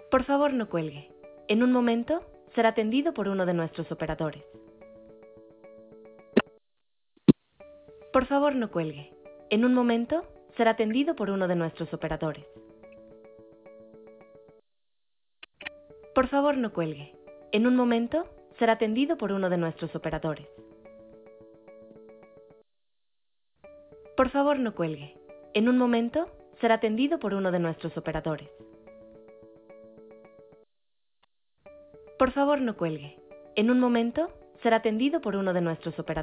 Por favor, no cuelgue. En un momento será atendido por uno de nuestros operadores. Por favor, no cuelgue. En un momento será atendido por uno de nuestros operadores. Por favor, no cuelgue. En un momento será atendido por uno de nuestros operadores. Por favor, no cuelgue. En un momento será atendido por uno de nuestros operadores. Por favor, no cuelgue. En un momento será atendido por uno de nuestros operadores.